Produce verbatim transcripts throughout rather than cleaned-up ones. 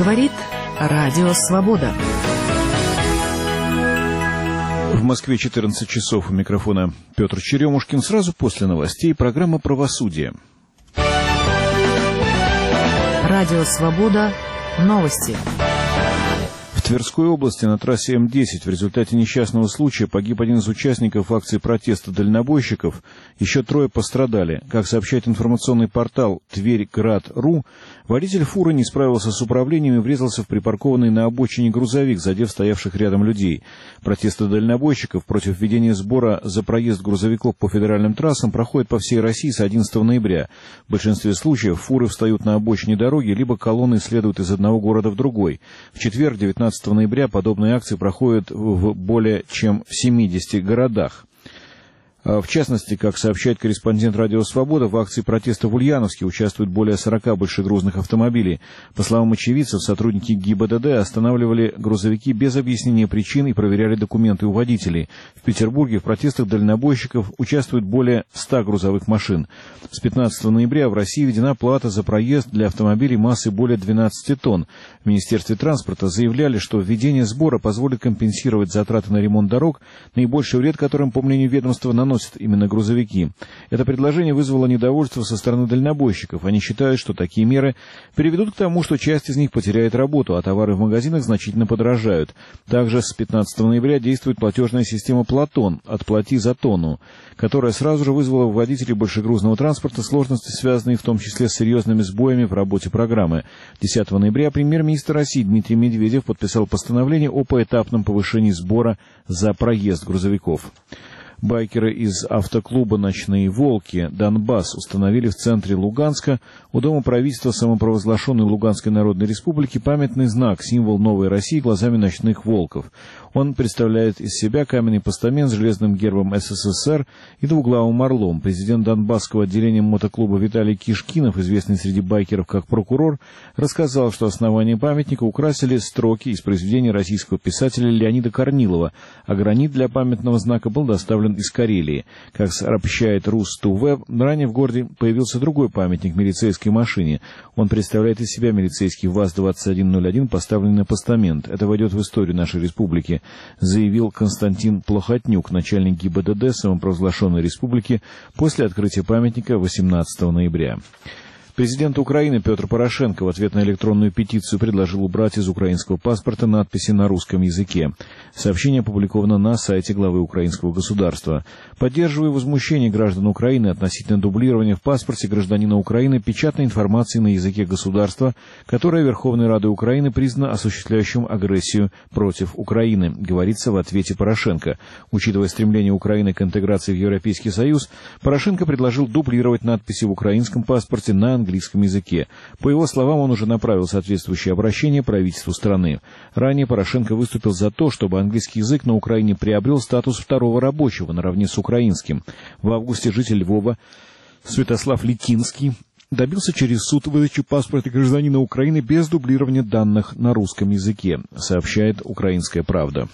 Говорит Радио Свобода. В Москве четырнадцать часов. У микрофона Петр Черемушкин. Сразу после новостей программа «Правосудие». Радио Свобода. Новости. В Тверской области на трассе М десять в результате несчастного случая погиб один из участников акции протеста дальнобойщиков. Еще трое пострадали. Как сообщает информационный портал Тверьград.ру, водитель фуры не справился с управлением и врезался в припаркованный на обочине грузовик, задев стоявших рядом людей. Протесты дальнобойщиков против введения сбора за проезд грузовиков по федеральным трассам проходят по всей России с одиннадцатого ноября. В большинстве случаев фуры встают на обочине дороги, либо колонны следуют из одного города в другой. В четверг, девятнадцатого ноября, подобные акции проходят в более чем в семидесяти городах. В частности, как сообщает корреспондент «Радио Свобода», в акции протеста в Ульяновске участвует более сорока большегрузных автомобилей. По словам очевидцев, сотрудники ГИБДД останавливали грузовики без объяснения причин и проверяли документы у водителей. В Петербурге в протестах дальнобойщиков участвует более ста грузовых машин. С пятнадцатого ноября в России введена плата за проезд для автомобилей массой более двенадцати тонн. В Министерстве транспорта заявляли, что введение сбора позволит компенсировать затраты на ремонт дорог, наибольший вред которым, по мнению ведомства, наносит носят именно грузовики. Это предложение вызвало недовольство со стороны дальнобойщиков. Они считают, что такие меры приведут к тому, что часть из них потеряет работу, а товары в магазинах значительно подорожают. Также с пятнадцатого ноября действует платежная система «Платон» «Отплати за тонну», которая сразу же вызвала у водителей большегрузного транспорта сложности, связанные в том числе с серьезными сбоями в работе программы. десятого ноября премьер-министр России Дмитрий Медведев подписал постановление о поэтапном повышении сбора за проезд грузовиков. Байкеры из автоклуба «Ночные волки» «Донбасс» установили в центре Луганска у Дома правительства самопровозглашенной Луганской Народной Республики памятный знак, символ новой России глазами ночных волков. Он представляет из себя каменный постамент с железным гербом СССР и двуглавым орлом. Президент Донбасского отделения мотоклуба Виталий Кишкинов, известный среди байкеров как прокурор, рассказал, что основание памятника украсили строки из произведения российского писателя Леонида Корнилова, а гранит для памятного знака был доставлен из Карелии. Как сообщает Рус-Ту-Веб, ранее в городе появился другой памятник милицейской машине. Он представляет из себя милицейский ВАЗ двадцать один ноль один, поставленный на постамент. Это войдет в историю нашей республики, заявил Константин Плохотнюк, начальник ГИБДД самопровозглашенной республики, после открытия памятника восемнадцатого ноября. Президент Украины Петр Порошенко в ответ на электронную петицию предложил убрать из украинского паспорта надписи на русском языке. Сообщение опубликовано на сайте главы украинского государства. Поддерживая возмущение граждан Украины относительно дублирования в паспорте гражданина Украины печатной информации на языке государства, которая Верховной Радой Украины признана осуществляющим агрессию против Украины, говорится в ответе Порошенко. Учитывая стремление Украины к интеграции в Европейский Союз, Порошенко предложил дублировать надписи в украинском паспорте на английском языке. По его словам, он уже направил соответствующее обращение правительству страны. Ранее Порошенко выступил за то, чтобы английский язык на Украине приобрел статус второго рабочего наравне с украинским. В августе житель Львова Святослав Литинский добился через суд выдачи паспорта гражданина Украины без дублирования данных на русском языке, сообщает «Украинская правда».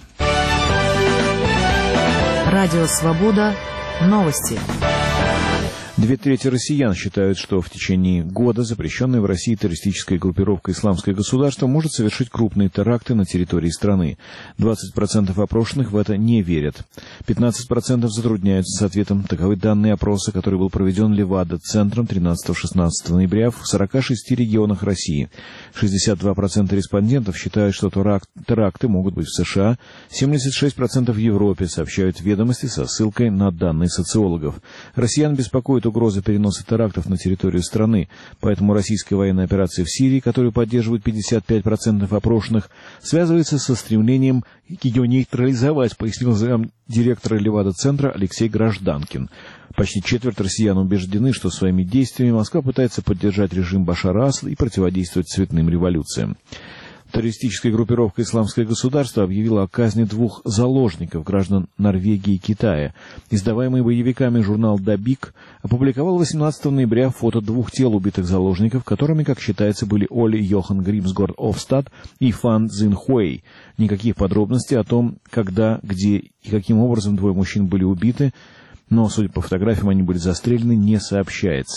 Радио Свобода. Новости. Две трети россиян считают, что в течение года запрещенная в России террористическая группировка «Исламское государство» может совершить крупные теракты на территории страны. двадцать процентов опрошенных в это не верят. пятнадцать процентов затрудняются с ответом. Таковы данные опроса, который был проведен Левада-центром тринадцатого-шестнадцатого ноября в сорока шести регионах России. шестьдесят два процента респондентов считают, что теракты могут быть в США, семьдесят шесть процентов в Европе, сообщают «Ведомости» со ссылкой на данные социологов. Россиян беспокоит угрозы переноса терактов на территорию страны, поэтому российская военная операция в Сирии, которую поддерживают пятьдесят пять процентов опрошенных, связывается со стремлением ее нейтрализовать, пояснил замдиректора Левада-центра Алексей Гражданкин. Почти четверть россиян убеждены, что своими действиями Москва пытается поддержать режим Башара Асада и противодействовать цветным революциям. Террористическая группировка «Исламское государство» объявила о казни двух заложников, граждан Норвегии и Китая. Издаваемый боевиками журнал «Дабик» опубликовал восемнадцатого ноября фото двух тел убитых заложников, которыми, как считается, были Оли Йохан Гримсгорд Офстад и Фан Цзин Хуэй. Никаких подробностей о том, когда, где и каким образом двое мужчин были убиты, но, судя по фотографиям, они были застрелены, не сообщается.